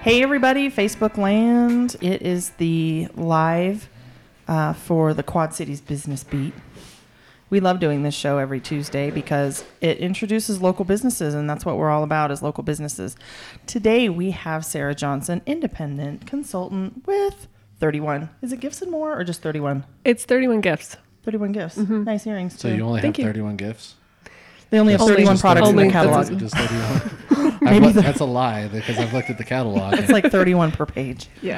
Hey everybody, Facebook land. It is the live for the Quad Cities Business Beat. We love doing this show every Tuesday because it introduces local businesses, and that's what we're all about, is local businesses. Today we have Sarah Johnson, independent consultant with 31. Is it Gifts and More or just 31? It's 31 Gifts. 31 Gifts. Mm-hmm. Nice earrings too. So you only have 31 gifts? They only have 31 products in the catalog. Just 31. That's a lie because I've looked at the catalog. It's like 31 per page. Yeah.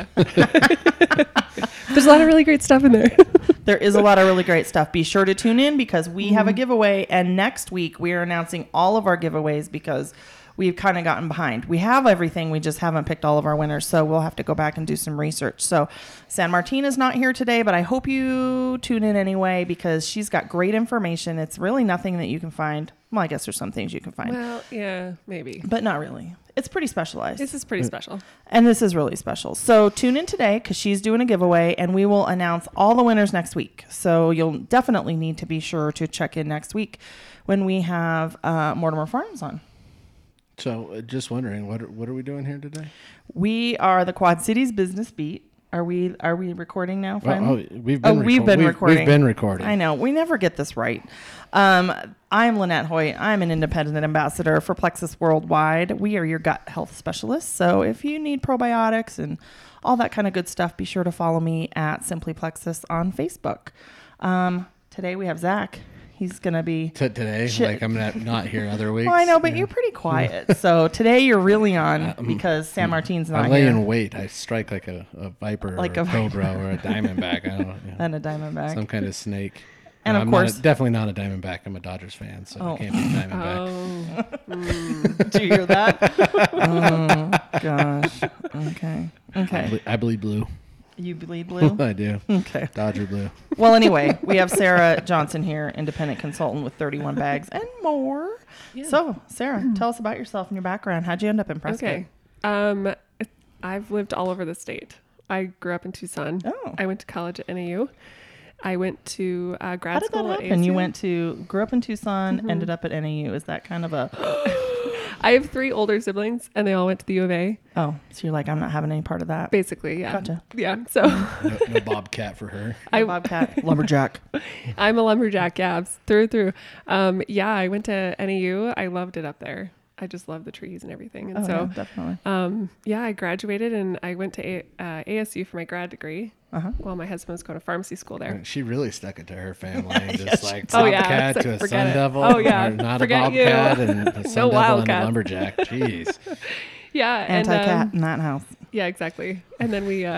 There's a lot of really great stuff in there. There is a lot of really great stuff. Be sure to tune in because we have a giveaway. And next week, we are announcing all of our giveaways because we've kind of gotten behind. We have everything. We just haven't picked all of our winners. So we'll have to go back and do some research. So San Martin is not here today, but I hope you tune in anyway because she's got great information. It's really nothing that you can find. Well, I guess there's some things you can find. Well, yeah, maybe. But not really. It's pretty specialized. This is pretty special. And this is really special. So tune in today because she's doing a giveaway and we will announce all the winners next week. So you'll definitely need to be sure to check in next week when we have Mortimer Farms on. So just wondering, what are we doing here today? We are the Quad Cities Business Beat. Are we recording now? Finally? We've been recording. I know. We never get this right. I'm Lynette Hoyt. I'm an independent ambassador for Plexus Worldwide. We are your gut health specialists. So if you need probiotics and all that kind of good stuff, be sure to follow me at Simply Plexus on Facebook. Today we have Zach. He's going to be... Today? Like I'm not here other weeks? Well, I know, but you're pretty quiet. So today you're really on because San Martin's not here. I lay in wait. I strike like a viper like or a cobra or a diamondback. I don't know. Yeah. And a diamondback. Some kind of snake. And of course... definitely not a diamondback. I'm a Dodgers fan, so I can't be a diamondback. Do you hear that? Oh, gosh. Okay. I bleed blue. You bleed blue? I do. Okay. Dodger blue. Well, anyway, we have Sarah Johnson here, independent consultant with 31 bags and more. Yeah. So, Sarah, tell us about yourself and your background. How'd you end up in Prescott? Okay. I've lived all over the state. I grew up in Tucson. Oh. I went to college at NAU. I went to grad school at ASU. And you grew up in Tucson, ended up at NAU. Is that kind of a... I have 3 older siblings, and they all went to the U of A. Oh, so you're like, I'm not having any part of that. Basically, yeah. Gotcha. Yeah, so... No bobcat for her. Bobcat. Lumberjack. I'm a lumberjack, yeah, through. Yeah, I went to NAU. I loved it up there. I just love the trees and everything. And yeah, definitely. Yeah, I graduated and I went to ASU for my grad degree while my husband was going to pharmacy school there. She really stuck it to her family. Just like bobcat to a sun devil. Oh, yeah. Or not Forget a bobcat and a sun devil and a wildcat. lumberjack. Jeez. Yeah. Anti-cat in that house. Yeah, exactly. And then we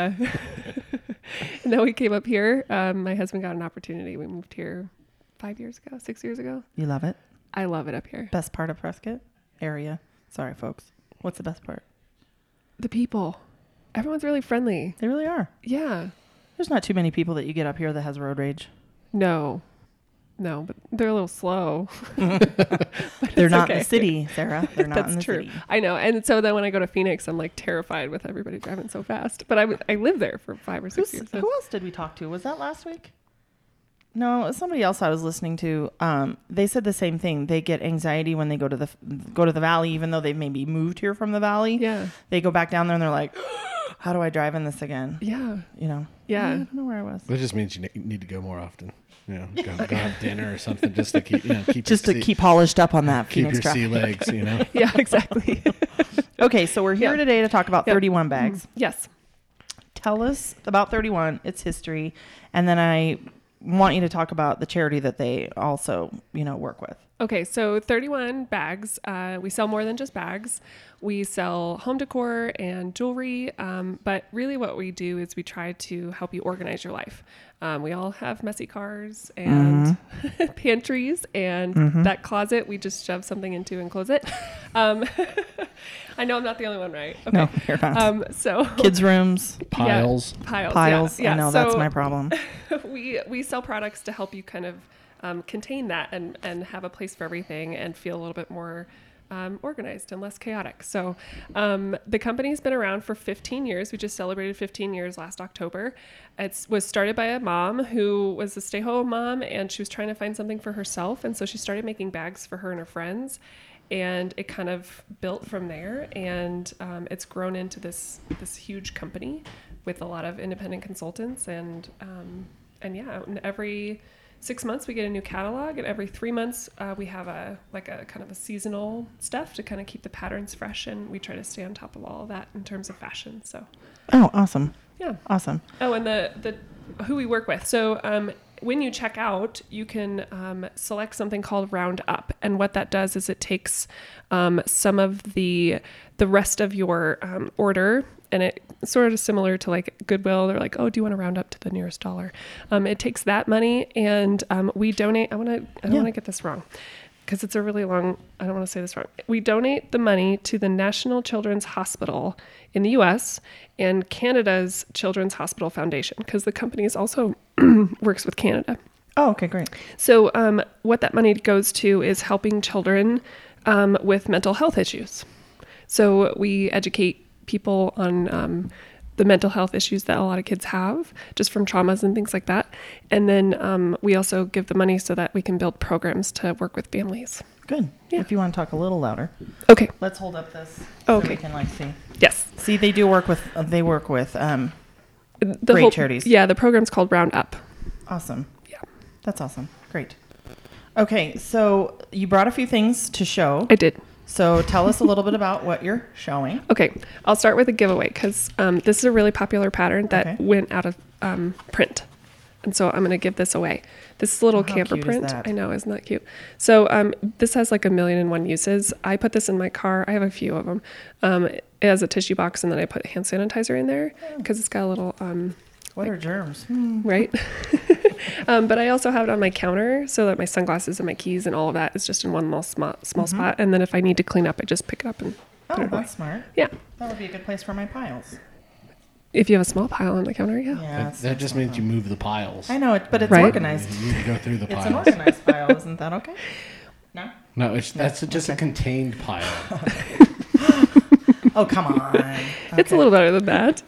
came up here. My husband got an opportunity. We moved here 6 years ago. You love it? I love it up here. Best part of Prescott? Area. Sorry, folks. What's the best part? The people. Everyone's really friendly. They really are. Yeah. There's not too many people that you get up here that has road rage. No, but they're a little slow. They're not in the city, Sarah. They're not in the true. city. I know. And so then when I go to Phoenix, I'm like terrified with everybody driving so fast. But I lived there for 5 or 6 years. Who else did we talk to? Was that last week? No, it was somebody else I was listening to. They said the same thing. They get anxiety when they go to the valley, even though they've maybe moved here from the valley. Yeah. They go back down there and they're like, how do I drive in this again? Yeah. You know? Yeah. I don't know where I was. That just means you need to go more often. You know, go have dinner or something just to keep polished up on that keep Phoenix your sea traffic. legs, you know? Yeah, exactly. Okay, so we're here today to talk about 31 bags. Yes. Tell us about 31, its history, and then I want you to talk about the charity that they also, work with. Okay, so 31 bags. We sell more than just bags. We sell home decor and jewelry, but really what we do is we try to help you organize your life. We all have messy cars and pantries and that closet we just shove something into and close it. I know I'm not the only one, right? Okay. No, you're not. So kids' rooms, piles. Yeah. I know that's my problem. We sell products to help you kind of contain that and have a place for everything and feel a little bit more organized and less chaotic. So the company's been around for 15 years. We just celebrated 15 years last October. It was started by a mom who was a stay-home mom, and she was trying to find something for herself. And so she started making bags for her and her friends. And it kind of built from there, and it's grown into this huge company with a lot of independent consultants, and every 6 months we get a new catalog, and every 3 months we have a kind of a seasonal stuff to kind of keep the patterns fresh, and we try to stay on top of all of that in terms of fashion. So, oh, awesome. Yeah, awesome. Oh, and the who we work with. So when you check out, you can select something called Round Up, and what that does is it takes some of the rest of your order, and it's sort of similar to like Goodwill. They're like, oh, do you want to round up to the nearest dollar? It takes that money, and we donate. I don't want to get this wrong, because it's a really long, I don't want to say this wrong. We donate the money to the National Children's Hospital in the U.S. and Canada's Children's Hospital Foundation, because the company is also works with Canada. Oh, okay, great. So what that money goes to is helping children with mental health issues. So we educate people on the mental health issues that a lot of kids have, just from traumas and things like that. And then we also give the money so that we can build programs to work with families. Good. Yeah. If you want to talk a little louder. Okay. Let's hold up this so we can see. Yes. See, they work with the great whole, charities. Yeah, the program's called Round Up. Awesome. Yeah. That's awesome. Great. Okay, so you brought a few things to show. I did. So tell us a little bit about what you're showing. Okay, I'll start with a giveaway, because this is a really popular pattern that went out of print. And so I'm going to give this away. This is a little camper print. Is that? I know, isn't that cute? So this has like 1,000,001 uses. I put this in my car. I have a few of them. It has a tissue box, and then I put hand sanitizer in there because it's got a little... what are germs? Right? But I also have it on my counter so that my sunglasses and my keys and all of that is just in one little small spot. And then if I need to clean up, I just pick it up and put it away. That's smart. Yeah. That would be a good place for my piles. If you have a small pile on the counter, yeah. That just means you move the piles. I know it, but it's Right? organized. You need to go through the piles. It's an organized pile, isn't that okay? No? No, that's just a contained pile. Oh, come on. Okay. It's a little better than that.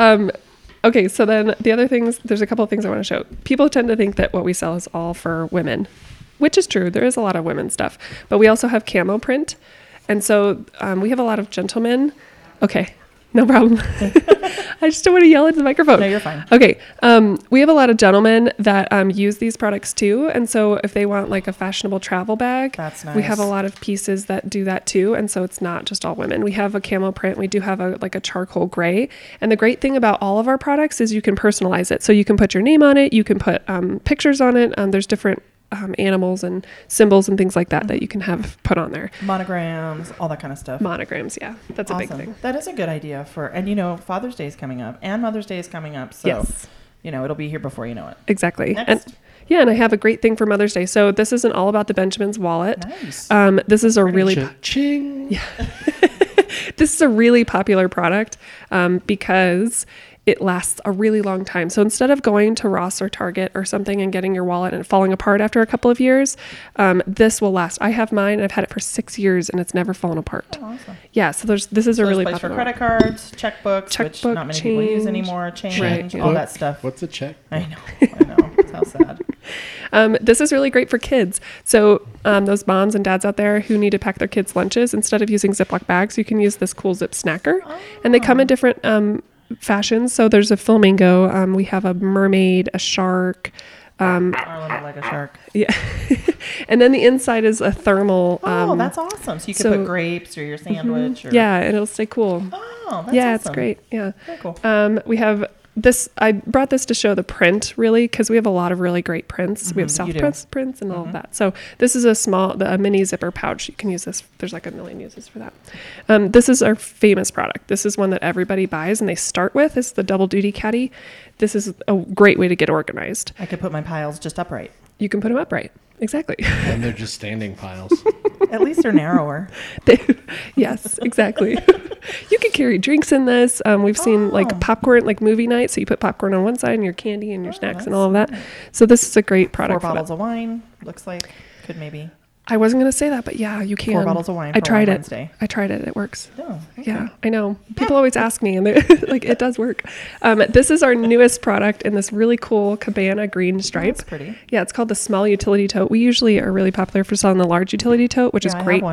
Okay, so then the other things, there's a couple of things I want to show. People tend to think that what we sell is all for women, which is true. There is a lot of women's stuff, but we also have camo print. And so we have a lot of gentlemen. Okay, no problem. I just don't want to yell into the microphone. No, you're fine. Okay, we have a lot of gentlemen that use these products too. And so if they want like a fashionable travel bag, that's nice. We have a lot of pieces that do that too. And so it's not just all women. We have a camo print. We do have a charcoal gray. And the great thing about all of our products is you can personalize it. So you can put your name on it. You can put pictures on it. There's different animals and symbols and things like that you can have put on there. Monograms, all that kind of stuff. Monograms, yeah. That's awesome. A big thing. That is a good idea and Father's Day is coming up and Mother's Day is coming up. So, yes. It'll be here before you know it. Exactly. Next. And I have a great thing for Mother's Day. So this isn't all about the Benjamin's wallet. Nice. This is a really... Ching. Yeah. This is a really popular product because it lasts a really long time. So instead of going to Ross or Target or something and getting your wallet and it falling apart after a couple of years, this will last. I have mine and I've had it for 6 years and it's never fallen apart. Oh, awesome. Yeah, so this is a really place popular for credit cards, checkbooks, which not many people use anymore, change, all that stuff. What's a check? I know. It's how sad. This is really great for kids. So those moms and dads out there who need to pack their kids' lunches, instead of using Ziploc bags, you can use this cool zip snacker. Oh. And they come in different fashions. So there's a flamingo. We have a mermaid, a shark. Arlen like a shark. Yeah. And then the inside is a thermal. That's awesome. So you can put grapes or your sandwich. Mm-hmm. Yeah, and it'll stay cool. Oh, that's yeah, awesome. It's great. Yeah. Very cool. We have this. I brought this to show the print, really, because we have a lot of really great prints. Mm-hmm, we have South prints and all of that. So this is a mini zipper pouch. You can use this. There's like 1 million uses for that. This is our famous product. This is one that everybody buys and they start with. It's the Double Duty Caddy. This is a great way to get organized. I could put my piles just upright. You can put them upright. Exactly. And they're just standing piles. At least they're narrower. Yes, exactly. You can carry drinks in this. We've seen like popcorn, like movie night. So you put popcorn on one side and your candy and your snacks and all of that. So this is a great product. 4 bottles of wine, looks like. Could maybe. I wasn't going to say that, but yeah, you can. 4 bottles of wine. I tried it. Wednesday. I tried it. It works. Oh, okay. Yeah, I know. People always ask me, and they're like, it does work. This is our newest product in this really cool cabana green stripe. That's pretty. Yeah, it's called the small utility tote. We usually are really popular for selling the large utility tote, which is great. I have one.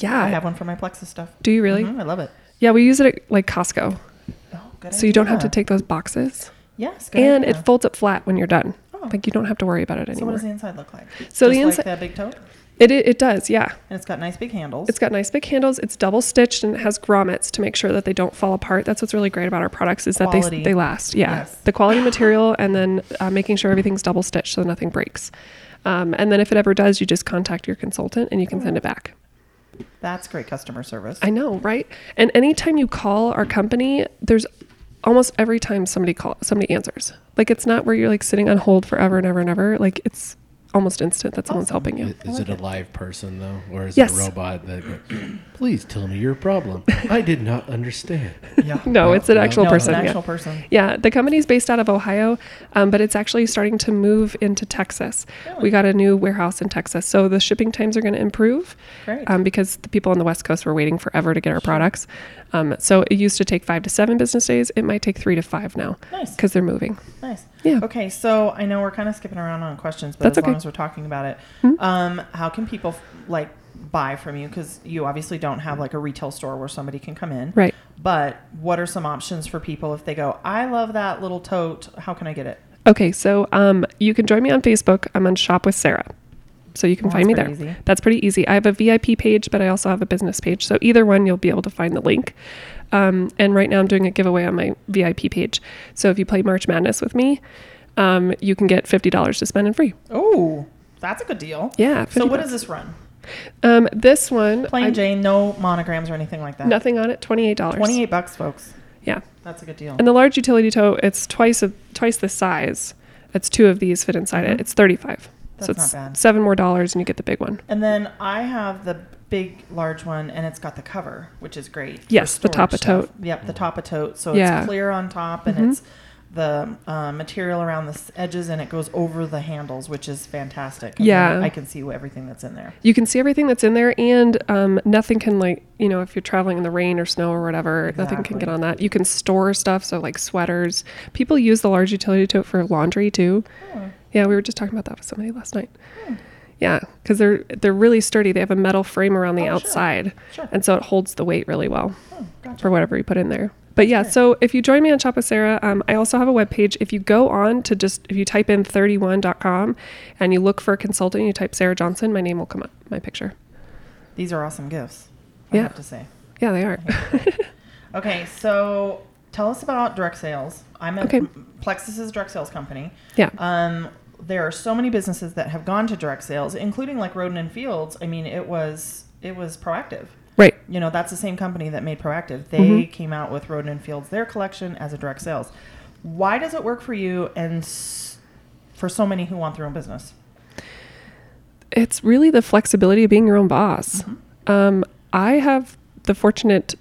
Yeah. I have one for my Plexus stuff. Do you really? I love it. Yeah, we use it at like Costco. Oh, good So you don't have to idea. take those boxes. Yes, good And idea. it folds up flat when you're done. Oh. Like you don't have to worry about it So what anymore. does the inside look like? So the Just inside- like that big tote? It does, yeah. And it's got nice big handles. It's got nice big handles. It's double stitched and it has grommets to make sure that they don't fall apart. That's what's really great about our products is that Quality. they last. Yeah. Yes. The quality material and then making sure everything's double stitched so nothing breaks. And then if it ever does, you just contact your consultant and you can send it back. That's great customer service. I know, right? And anytime you call our company, there's almost every time somebody answers. Like it's not where you're like sitting on hold forever and ever and ever. Like it's almost instant that someone's helping you. Is it a live person though, or is Yes. it a robot that goes, please tell me your problem? I did not understand. Yeah. No, it's an actual No, person. it's an yeah. actual person. Yeah, the company's based out of Ohio, but it's actually starting to move into Texas. Really? We got a new warehouse in Texas, so the shipping times are going to improve Great. because the people on the West Coast were waiting forever to get our products. So it used to take 5 to 7 business days. It might take 3 to 5 now Nice. because they're moving. Nice. Yeah. Okay, so I know we're kind of skipping around on questions, but That's as long okay. as we're talking about it, Hmm? how can people like buy from you? Because you obviously don't have like a retail store where somebody can come in. Right. But what are some options for people if they go, I love that little tote. How can I get it? Okay, so you can join me on Facebook. I'm on Shop with Sarah. So you can Oh, find me that's there. pretty easy. That's pretty easy. I have a VIP page, but I also have a business page. So either one, you'll be able to find the link. And right now I'm doing a giveaway on my VIP page. So if you play March Madness with me, you can get $50 to spend and free. Oh, that's a good deal. Yeah. So 50 what bucks. does this run? This one, Plain Jane, no monograms or anything like that. nothing on it, $28. $28, folks. Yeah. That's a good deal. And the large utility tote, it's twice the size. It's 2 of these fit inside it. It's $35. That's so it's not bad. $7 more and you get the big one. And then I have the big, large one, and it's got the cover, which is great. for Yes, the top storage of tote. stuff. Yep, the top of tote. So Yeah. it's clear on top, and it's the material around the edges, and it goes over the handles, which is fantastic. And Yeah. then I can see everything that's in there. You can see everything that's in there, and nothing can, like, if you're traveling in the rain or snow or whatever, nothing can Exactly. get on that. You can store stuff, so like sweaters. People use the large utility tote for laundry too. Oh. Yeah, we were just talking about that with somebody last night. Yeah, because they're really sturdy. They have a metal frame around the Oh, sure. outside, Sure. and so it holds the weight really well Oh, gotcha. for whatever you put in there. But yeah, so if you join me on Shop with Sarah, I also have a webpage. If you go on to if you type in 31.com and you look for a consultant, you type Sarah Johnson, my name will come up, my picture. These are awesome gifts, I Yeah. have to say. Yeah, they are. Okay, so tell us about direct sales. I'm at Okay. Plexus's direct sales company. Yeah. There are so many businesses that have gone to direct sales, including like Roden and Fields. I mean, it was Proactive. Right. You know, that's the same company that made Proactive. They Mm-hmm. came out with Roden and Fields, their collection, as a direct sales. Why does it work for you and for so many who want their own business? It's really the flexibility of being your own boss. I have the fortunate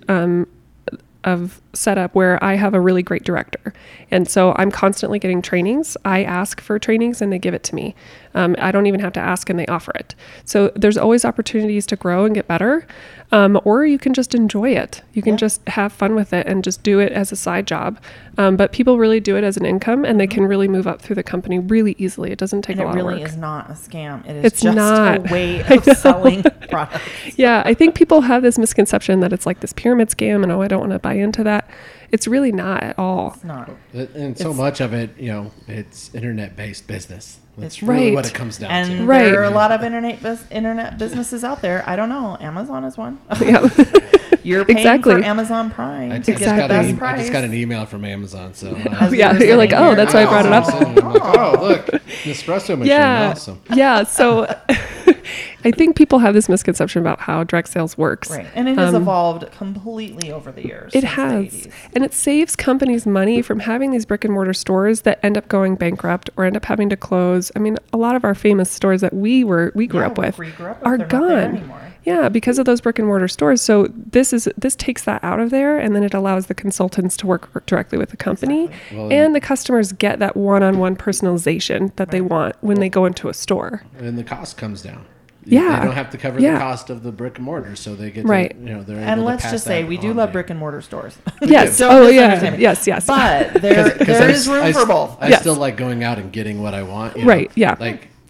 of setup where I have a really great director. And so I'm constantly getting trainings. I ask for trainings and they give it to me. I don't even have to ask and they offer it. So there's always opportunities to grow and get better. Or you can just enjoy it. You can just have fun with it and just do it as a side job. But people really do it as an income and they can really move up through the company really easily. It doesn't take And a lot it of really work. is not a scam. It is It's just not. a way of selling products. Yeah, I think people have this misconception that it's like this pyramid scam and, oh, I don't want to buy into that. It's really not at all. It's not. And so It's- much of it, it's internet-based business. That's It's really right. what it comes down And to. Right. there are a lot of internet businesses out there. I don't know. Amazon is one. Yeah. You're paying Exactly. for Amazon Prime I to just, get the got best I price. just got an email from Amazon, so As Yeah, we were you're like, sitting oh, here. that's why I brought it up. I'm like, oh, look, Nespresso machine, Yeah. awesome. Yeah. So I think people have this misconception about how direct sales works. Right. And it has evolved completely over the years. It since the has. 80s. And it saves companies money from having these brick and mortar stores that end up going bankrupt or end up having to close. I mean, a lot of our famous stores that we grew Yeah, up with we grew up with, are they're not there gone. anymore. Yeah, because of those brick and mortar stores. So this takes that out of there, and then it allows the consultants to work directly with the company, Exactly. Well, and the customers get that one-on-one personalization that they want when they go into a store. And the cost comes down. Yeah. They don't have to cover Yeah. the cost of the brick and mortar, so they get Right. to, they're able And to let's pass just say that we do on love to- brick and mortar stores. Yes. Don't Oh, misunderstand yeah. me. Yes. But there I is room s- for both. I Yes. still like going out and getting what I want. Right, yeah. Like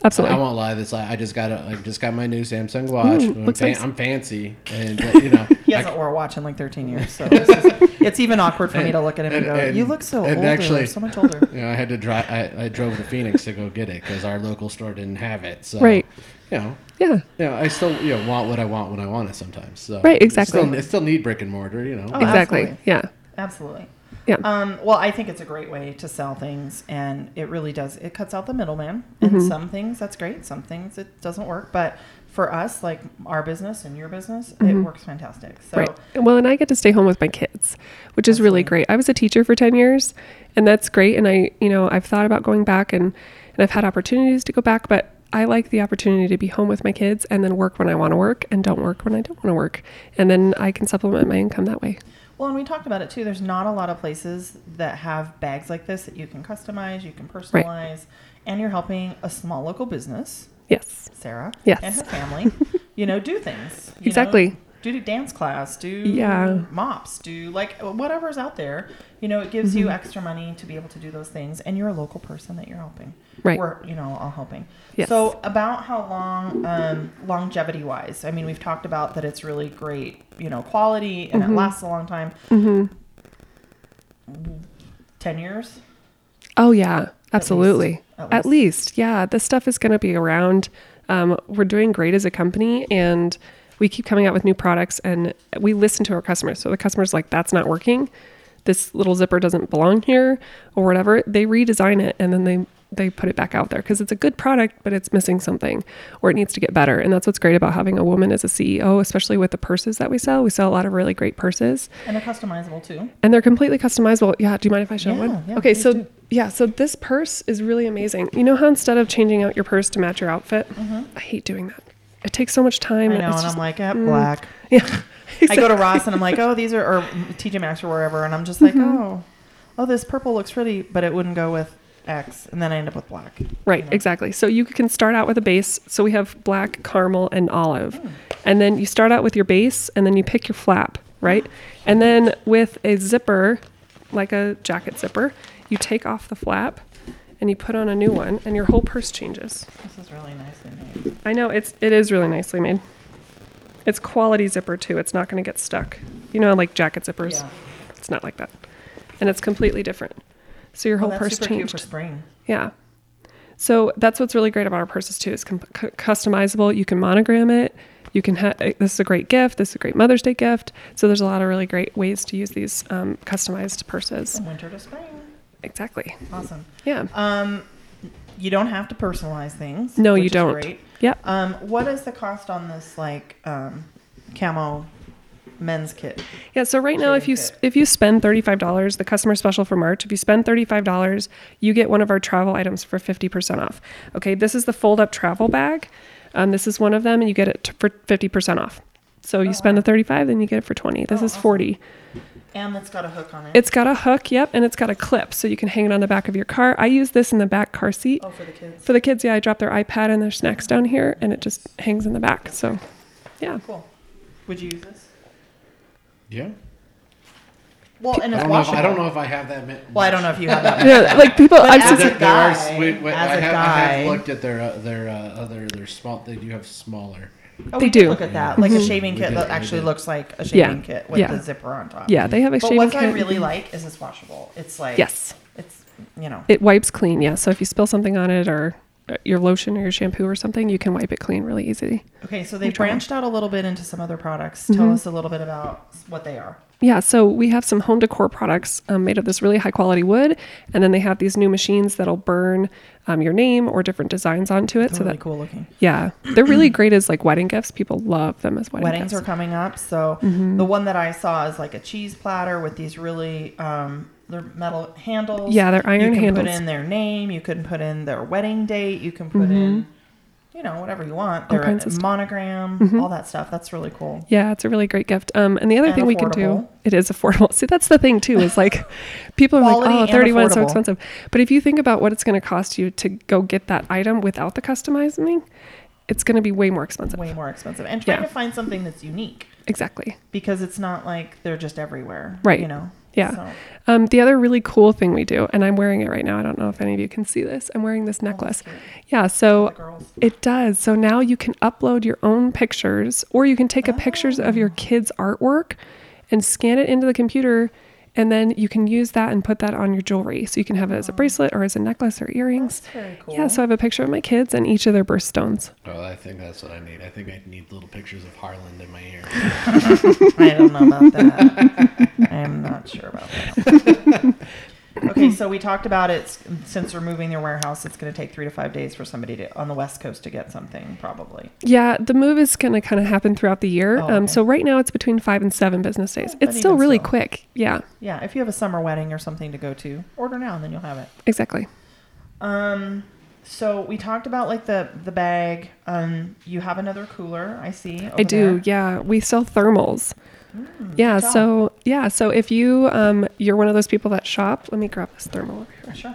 Absolutely. I won't lie. I just got my new Samsung watch. I'm fancy, and he hasn't wore a watch in like 13 years, so it's even awkward for me to look at him and go, "You look so older, actually, so much older." I had to drive. I drove to Phoenix to go get it because our local store didn't have it. So, right. Yeah. I still want what I want when I want it sometimes. So right. Exactly. I still need brick and mortar. Oh, exactly. Absolutely. Yeah. Absolutely. Yeah. Well, I think it's a great way to sell things, and it really does. It cuts out the middleman, and some things that's great. Some things it doesn't work, but for us, like our business and your business, it works fantastic. So, right. Well, and I get to stay home with my kids, which is really great. I was a teacher for 10 years, and that's great. And I've thought about going back, and I've had opportunities to go back, but I like the opportunity to be home with my kids and then work when I want to work and don't work when I don't want to work, and then I can supplement my income that way. Well, and we talked about it too. There's not a lot of places that have bags like this that you can customize, you can personalize, and you're helping a small local business. Yes. Sarah. Yes. And her family, do things. Exactly. Do dance class, do mops, do like whatever's out there. It gives you extra money to be able to do those things, and you're a local person that you're helping. Right. We're, all helping. Yes. So about how long, longevity wise, I mean, we've talked about that it's really great, quality, and it lasts a long time. 10 years? Oh, yeah, absolutely. At least. Yeah. This stuff is going to be around. We're doing great as a company, and we keep coming out with new products, and we listen to our customers. So the customer's like, that's not working. This little zipper doesn't belong here or whatever. They redesign it, and then they put it back out there because it's a good product, but it's missing something or it needs to get better. And that's what's great about having a woman as a CEO, especially with the purses that we sell. We sell a lot of really great purses. And they're customizable too. And they're completely customizable. Yeah. Do you mind if I show one? Yeah, okay. So so this purse is really amazing. You know how instead of changing out your purse to match your outfit, I hate doing that. It takes so much time. I know, and I'm like, black. Yeah. Exactly. I go to Ross and I'm like, oh, these are, or TJ Maxx or wherever, and I'm just like, oh, this purple looks pretty, but it wouldn't go with X, and then I end up with black. Right, exactly. So you can start out with a base. So we have black, caramel, and olive. And then you start out with your base, and then you pick your flap, right? And then with a zipper, like a jacket zipper, you take off the flap, and you put on a new one, and your whole purse changes. This is really nicely made. I know, it is really nicely made. It's quality zipper, too. It's not going to get stuck. Like jacket zippers. Yeah. It's not like that. And it's completely different. So your whole purse super changed. Cute for spring. Yeah. So that's what's really great about our purses too. It's customizable. You can monogram it. You can this is a great gift. This is a great Mother's Day gift. So there's a lot of really great ways to use these customized purses. From winter to spring. Exactly. Awesome. Yeah. You don't have to personalize things. No, which you don't. Is great. Yep. What is the cost on this camo men's kit? Yeah, so right now if you spend $35, the customer special for March, if you spend $35, you get one of our travel items for 50% off. Okay, this is the fold up travel bag. This is one of them, and you get it for 50% off. So you spend the 35, then you get it for 20. This is 40. And it's got a hook on it. It's got a hook, yep, and it's got a clip, so you can hang it on the back of your car. I use this in the back car seat. Oh, for the kids. For the kids, yeah, I drop their iPad and their snacks down here, and it just hangs in the back. So, yeah. Cool. Would you use this? Yeah. Well, and it's washable. I don't know if I have that. Well, I don't know if you have that. Yeah, like people. But I've as seen a guy, I have looked at their small. They do have smaller. Oh, they we do. Look at that, like a shaving kit that actually looks like a shaving kit with the zipper on top. Yeah, they have a shaving kit. But what I really like is it's washable. It's like yes, it's it wipes clean. Yeah, so if you spill something on it or your lotion or your shampoo or something, you can wipe it clean really easily. Okay, so they branched out a little bit into some other products. Tell us a little bit about what they are. Yeah, so we have some home decor products made of this really high quality wood, and then they have these new machines that'll burn your name or different designs onto it. Really cool looking. Yeah, they're really great as like wedding gifts. People love them as wedding Weddings gifts. are coming up, so the one that I saw is like a cheese platter with these really they're metal handles. Yeah, they're iron handles. You can put in their name. You can put in their wedding date. You can put in whatever you want. Their monogram, all that stuff. That's really cool. Yeah, it's a really great gift. And the other thing we can do, it is affordable. See, that's the thing too, is like people are like, oh, 31 is so expensive. But if you think about what it's going to cost you to go get that item without the customizing, it's going to be way more expensive. Way more expensive. And trying to find something that's unique. Exactly. Because it's not like they're just everywhere. Right. Yeah. So, The other really cool thing we do, and I'm wearing it right now. I don't know if any of you can see this. I'm wearing this necklace. Yeah. So the girls. it does. So now you can upload your own pictures, or you can take a pictures of your kids' artwork and scan it into the computer. And then you can use that and put that on your jewelry. So you can have it as a bracelet or as a necklace or earrings. That's very cool. Yeah, so I have a picture of my kids and each of their birthstones. Oh, I think that's what I need. I think I need little pictures of Harland in my ear. I don't know about that. I am not sure about that. Okay, so we talked about it. Since we're moving their warehouse, it's going to take 3 to 5 days for somebody on the West Coast to get something, probably. Yeah, the move is going to kind of happen throughout the year. Oh, okay. So right now it's between 5 and 7 business days. But It's still even really so. quick. Yeah, Yeah, if you have a summer wedding or something to go to, order now and then you'll have it. exactly. So we talked about like the bag. You have another cooler, I see. I do. Over there. Yeah, we sell thermals. Yeah, good job. so if you you're one of those people that shop, let me grab this thermal over here. Sure.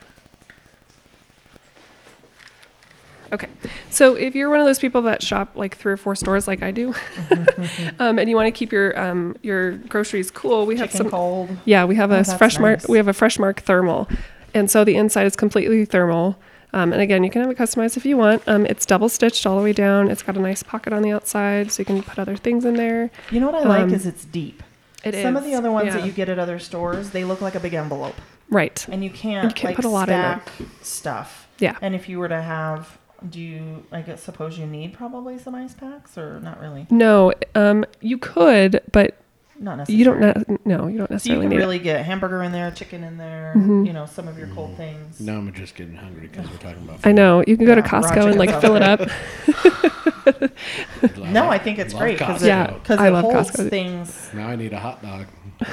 Okay. So if you're one of those people that shop like 3 or 4 stores like I do, and you want to keep your groceries cool, we have Chicken some cold. Yeah, we have that's nice. we have a Fresh Mark thermal. And so the inside is completely thermal. And again, you can have it customized if you want. It's double stitched all the way down. It's got a nice pocket on the outside, so you can put other things in there. You know what I like is it's deep. Some of the is, other ones yeah. that you get at other stores, they look like a big envelope, Right. and you can't like, put a lot in it. stack stuff. Yeah. And if you were to have, I guess suppose you need probably some ice packs or not really? No, you could, but Not necessarily. you don't So you necessarily can need really get hamburger in there, chicken in there, some of your cold things. Now I'm just getting hungry because we're talking about it. I know. You can go to Yeah, raw Costco and like chicken fill it up. food. No, I think it's Love great because Costco. Yeah. it I love holds Costco. things. Now I need a hot dog.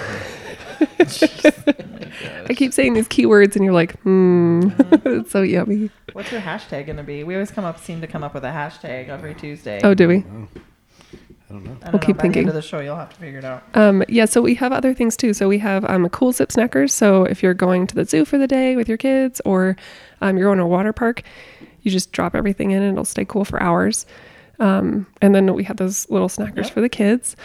I keep saying these keywords and you're like, it's so yummy. What's your hashtag going to be? We always seem to come up with a hashtag every Tuesday. Oh, do we? I don't know. I don't we'll know. keep By thinking. the end of the show, you'll have to figure it out. Yeah, so we have other things too. So we have cool zip snackers. So if you're going to the zoo for the day with your kids or you're going to a water park, you just drop everything in and it'll stay cool for hours. And then we have those little snackers for the kids.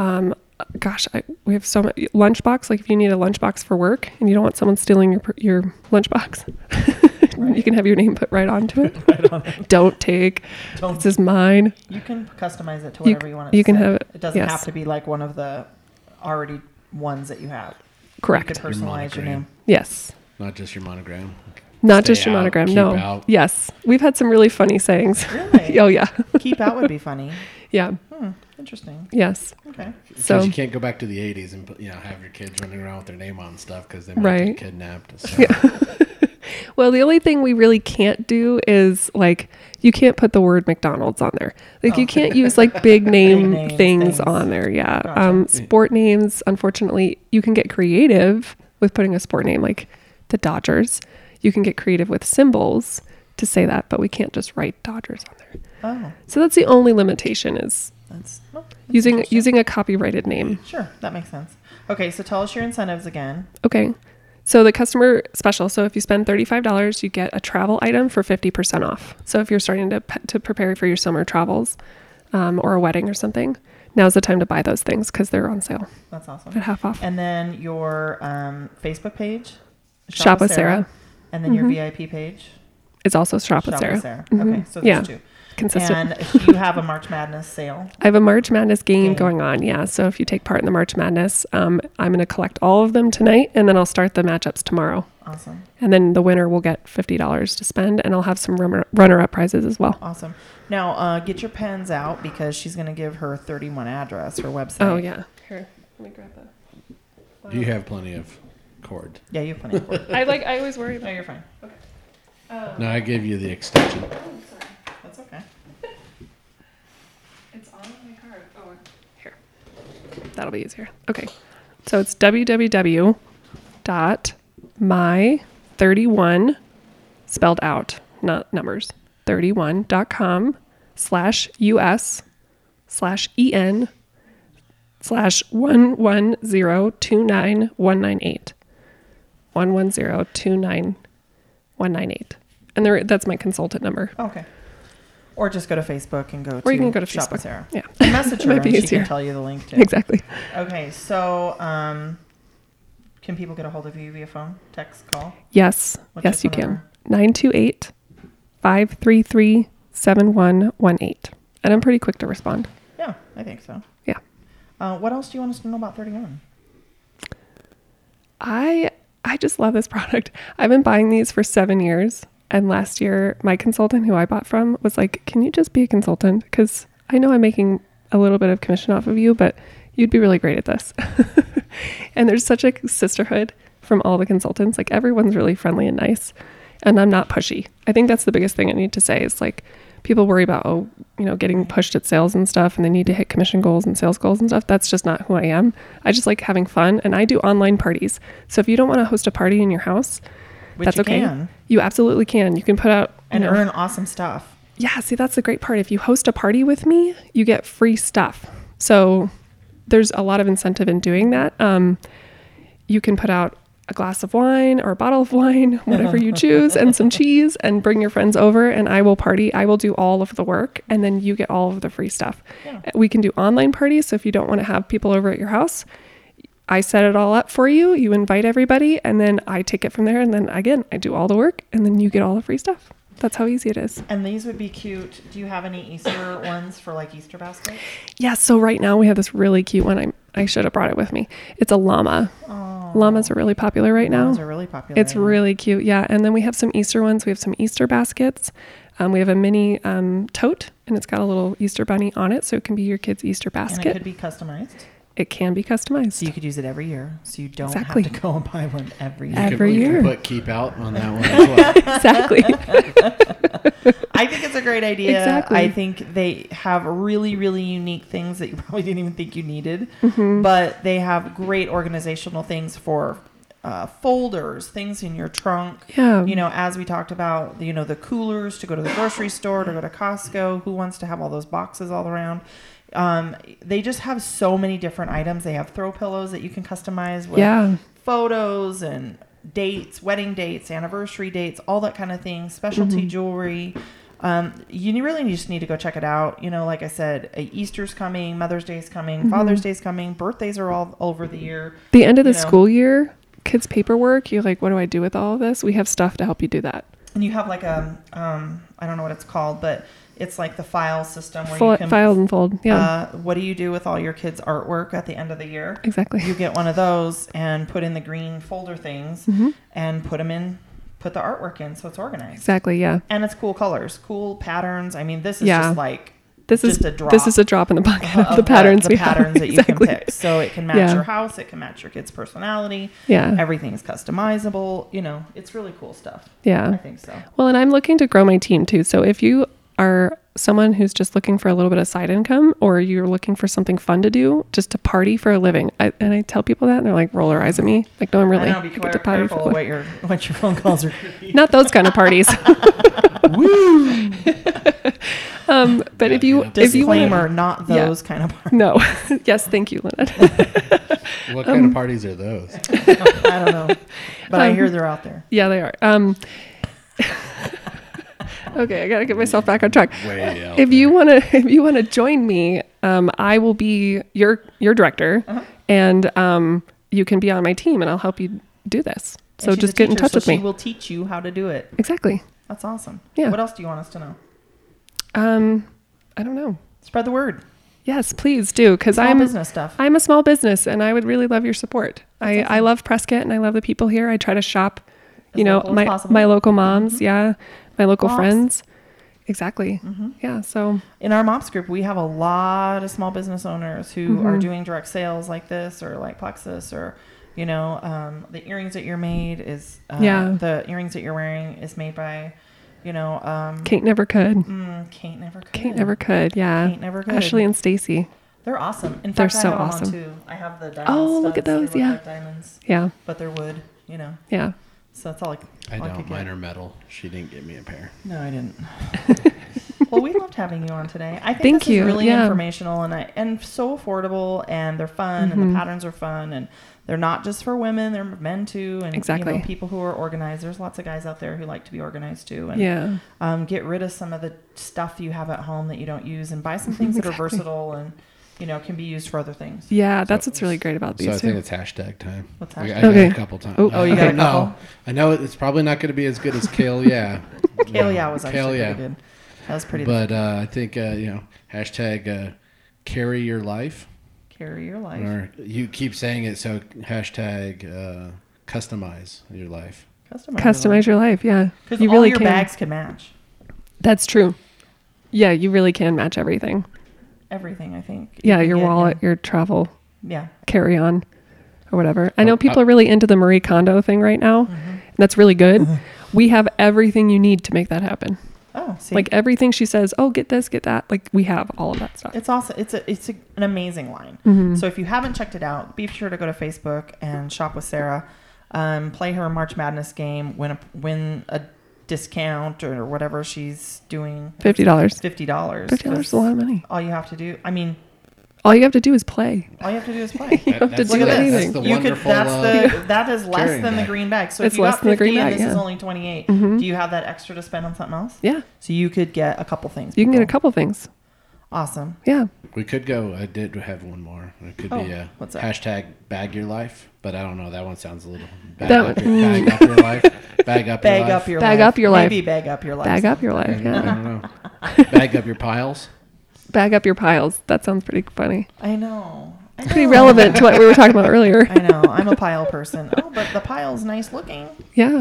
We have so much lunchbox. Like if you need a lunchbox for work and you don't want someone stealing your lunchbox, you can have your name put right onto it. Right on it. Don't take. Don't- This is mine. You can customize it to whatever you want it you to can say. have it- It doesn't yes. have to be like one of the already ones that you have. Correct. You could personalize your monogram. name. Yes. Not just your monogram. Not Stay just your out, monogram. keep No. out. Yes. We've had some really funny sayings. Really? Oh yeah. Keep out would be funny. Yeah. Interesting. Yes. Okay. So Because you can't go back to the 80s and have your kids running around with their name on stuff because they might Right. get kidnapped. So. well, the only thing we really can't do is like you can't put the word McDonald's on there. Like you can't use like big name names, things on there. Yeah. Gotcha. Sport names, unfortunately, you can get creative with putting a sport name like the Dodgers. You can get creative with symbols to say that, but we can't just write Dodgers on there. Oh, So that's the only limitation is that's using a copyrighted name. sure. That makes sense. Okay, so tell us your incentives again. Okay. So the customer special. So if you spend $35, you get a travel item for 50% off. So if you're starting to prepare for your summer travels or a wedding or something, now's the time to buy those things because they're on sale That's awesome. at half off. And then your Facebook page, Shop with Sarah. and then your VIP page, It's also Shop with Shop Sarah. with Sarah. Mhm. Okay, so Yeah. there's two. Consistent. And you have a March Madness sale. I have a March Madness game Game. going on. Yeah. So if you take part in the March Madness, I'm going to collect all of them tonight and then I'll start the matchups tomorrow. Awesome. And then the winner will get $50 to spend and I'll have some runner-up prizes as well. Awesome. Now, get your pens out because she's going to give her 31 address, her website. Oh, yeah. Here, let me grab that. Do you have plenty of cord? Yeah, you have plenty of work. I always worry No, about you're fine. No, I gave you the extension. That's okay. It's on my card. Oh, here. That'll be easier. Okay. So it's www.my31 spelled out, not numbers. 31.com/US/EN/11029198. 11029198. And that's my consultant number. Okay. Or just go to Facebook and go Or you can go to Shop with Facebook. Sarah. Yeah. And message her Might and be she easier. can tell you the link too. Exactly. Okay, so Can people get a hold of you via phone, text, call? Yes. What's Yes, your you phone can. 928-533-7118. And I'm pretty quick to respond. Yeah, I think so. Yeah. What else do you want us to know about 31? I just love this product. I've been buying these for 7 years. And last year, my consultant who I bought from was like, can you just be a consultant? Because I know I'm making a little bit of commission off of you, but you'd be really great at this. And there's such a sisterhood from all the consultants. Like everyone's really friendly and nice. And I'm not pushy. I think that's the biggest thing I need to say is like people worry about, getting pushed at sales and stuff and they need to hit commission goals and sales goals and stuff. That's just not who I am. I just like having fun and I do online parties. So if you don't want to host a party in your house, that's okay. Can. You absolutely can. You can put out and earn awesome stuff. Yeah, see, that's the great part. If you host a party with me, you get free stuff. So there's a lot of incentive in doing that. You can put out a glass of wine or a bottle of wine, whatever you choose, and some cheese and bring your friends over and I will party. I will do all of the work and then you get all of the free stuff. Yeah. We can do online parties. So if you don't want to have people over at your house, I set it all up for you. You invite everybody and then I take it from there. And then again, I do all the work and then you get all the free stuff. That's how easy it is. And these would be cute. Do you have any Easter ones for like Easter baskets? Yeah. So right now we have this really cute one. I should have brought it with me. It's a llama. Oh, llamas are really popular right now. Llamas are really popular. It's really cute. Yeah. And then we have some Easter ones. We have some Easter baskets. We have a mini tote and it's got a little Easter bunny on it. So it can be your kid's Easter basket. And it could be customized. It can be customized. So you could use it every year. So you don't Exactly. have to go and buy one every year. You can put keep out on that one as well. Exactly. I think it's a great idea. Exactly. I think they have really, really unique things that you probably didn't even think you needed. Mm-hmm. But they have great organizational things for folders, things in your trunk. Yeah. As we talked about, the coolers to go to the grocery store, to go to Costco. Who wants to have all those boxes all around? They just have so many different items. They have throw pillows that you can customize with photos and dates, wedding dates, anniversary dates, all that kind of thing, specialty jewelry. You really just need to go check it out. Like I said, Easter's coming, Mother's Day's coming, Father's Day's coming, birthdays are all over the year. The end of the school year, kids' paperwork, you're like, what do I do with all of this? We have stuff to help you do that. And you have like I don't know what it's called, but it's like the file system where you can file and fold. Yeah. What do you do with all your kids' artwork at the end of the year? Exactly. You get one of those and put in the green folder things and put the artwork in so it's organized. Exactly. Yeah. And it's cool colors, cool patterns. I mean, this is just like this is a drop in the bucket of the patterns the patterns that you can pick. So it can match your house, it can match your kid's personality. Yeah. Everything's customizable. It's really cool stuff. Yeah. I think so. Well, and I'm looking to grow my team too. So if you are someone who's just looking for a little bit of side income or you're looking for something fun to do, just to party for a living. And I tell people that and they're like, roll their eyes at me. Like, no, I'm really. I know, be careful what your phone calls are. Not those kind of parties. Woo! But if you disclaimer, not those kind of parties. No. Yes, thank you, Lynette. What kind of parties are those? I don't know, but I hear they're out there. Yeah, they are. Okay, I gotta get myself back on track. If you wanna join me, I will be your director, and you can be on my team, and I'll help you do this. So just get in touch with me. She will teach you how to do it. Exactly. That's awesome. Yeah. What else do you want us to know? I don't know. Spread the word. Yes, please do, because I'm business stuff. I'm a small business, and I would really love your support. I love Prescott, and I love the people here. I try to shop, my local moms, my local friends. Exactly. Yeah. So in our MOPS group, we have a lot of small business owners who are doing direct sales like this or like Plexus or, the earrings that you're made is, the earrings that you're wearing is made by, Kate Never Could. Kate Never Could. Kate Never Could. Yeah. Kate Never Could. Ashley and Stacy. They're awesome. In fact, they're so I have awesome. them on too. I have the diamond studs. Look at those. They look like diamonds. Yeah. But they're wood, Yeah. So that's all I don't. Mine are metal. She didn't get me a pair. No, I didn't. Well, we loved having you on today. I think Thank this you. is really Yeah. informational and so affordable, and they're fun, and the patterns are fun, and they're not just for women; they're men too, and exactly. People who are organized. There's lots of guys out there who like to be organized too, and get rid of some of the stuff you have at home that you don't use, and buy some things that are versatile and can be used for other things. Yeah, that's what's really great about these. So I two. think it's hashtag time. What's I hashtag? got Okay. a couple times. Oh, you got a couple? I know it's probably not going to be as good as Kale. Yeah. Kale, yeah, was actually Kale, pretty yeah. good. That was pretty But I think hashtag carry your life. Carry your life. Or you keep saying it, so hashtag customize your life. Customize your life. Yeah, Because you all really your can. bags can match. That's true. Yeah, you really can match everything. Everything, I think. You Yeah, can your get, wallet, your travel Yeah. carry on, or whatever. I know people are really into the Marie Kondo thing right now. And that's really good. We have everything you need to make that happen. Oh, see. Like everything she says, oh, get this, get that. Like we have all of that stuff. It's awesome. It's an amazing line. So if you haven't checked it out, be sure to go to Facebook and shop with Sarah. Play her March Madness game. Win a discount or whatever she's doing. $50. $50. $50 is a lot of money. All you have to do. I mean, All you have to do is play. all you have to do is play. You have to That's do it. anything. That's the You could. wonderful. That is less carrying than the bag. green bag. So It's if you less got than the 50 green and bag, this is yeah. only 28, Mhm. do you have that extra to spend on something else? Yeah. So you could get a couple things. You can get a people. couple things. Awesome. Yeah. We could go. I did have one more. It could be a what's that? hashtag bag your life, but I don't know. That one sounds a little bag, That up, one- your, bag up your life. Bag up your Bag life. up your Bag life. up your life. Maybe bag up your life. Bag up your I life. don't Yeah. know. Bag up your piles. Bag up your piles. That sounds pretty funny. I know. Pretty relevant to what we were talking about earlier. I know. I'm a pile person. Oh, but the pile's nice looking. Yeah.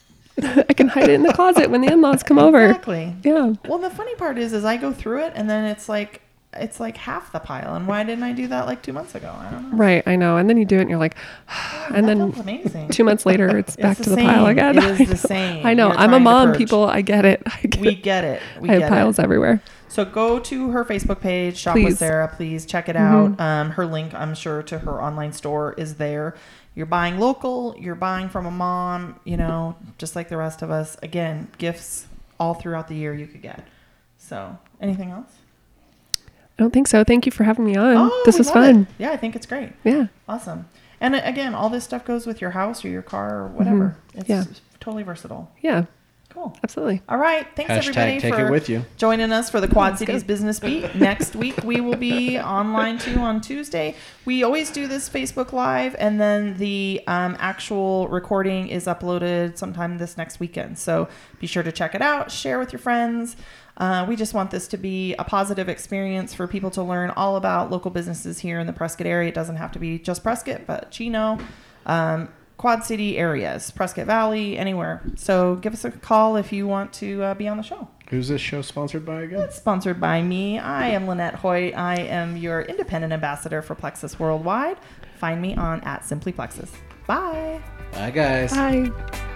I can hide it in the closet when the in-laws come over. Exactly. Yeah. Well, the funny part is I go through it and then it's like half the pile. And why didn't I do that like 2 months ago? I don't know. Right. I know. And then you do it and you're like, and That then feels amazing. 2 months later, it's back the to the pile same. again. It is I the know. same. I know. You're I'm a trying to mom, purge. people. I get it. I get We it. get it. We I get have piles it. everywhere. So go to her Facebook page, Shop with Please. Sarah. Please check it out. Her link, I'm sure, to her online store is there. You're buying local. You're buying from a mom, just like the rest of us. Again, gifts all throughout the year you could get. So anything else? I don't think so. Thank you for having me on. This we was love fun. it. Yeah, I think it's great. Yeah. Awesome. And again, all this stuff goes with your house or your car or whatever. It's Yeah. totally versatile. Yeah. Cool. Absolutely. All right. Thanks everybody Hashtag take for it with you. joining us for the Quad Cities good. Business Beat. Next week we will be online too on Tuesday. We always do this Facebook Live, and then the actual recording is uploaded sometime this next weekend. So be sure to check it out. Share with your friends. We just want this to be a positive experience for people to learn all about local businesses here in the Prescott area. It doesn't have to be just Prescott, but Chino. Quad City areas, Prescott Valley, anywhere. So give us a call if you want to be on the show. Who's this show sponsored by again? It's sponsored by me. I am Lynette Hoyt. I am your independent ambassador for Plexus Worldwide. Find me on @SimplyPlexus. Bye. Bye, guys. Bye.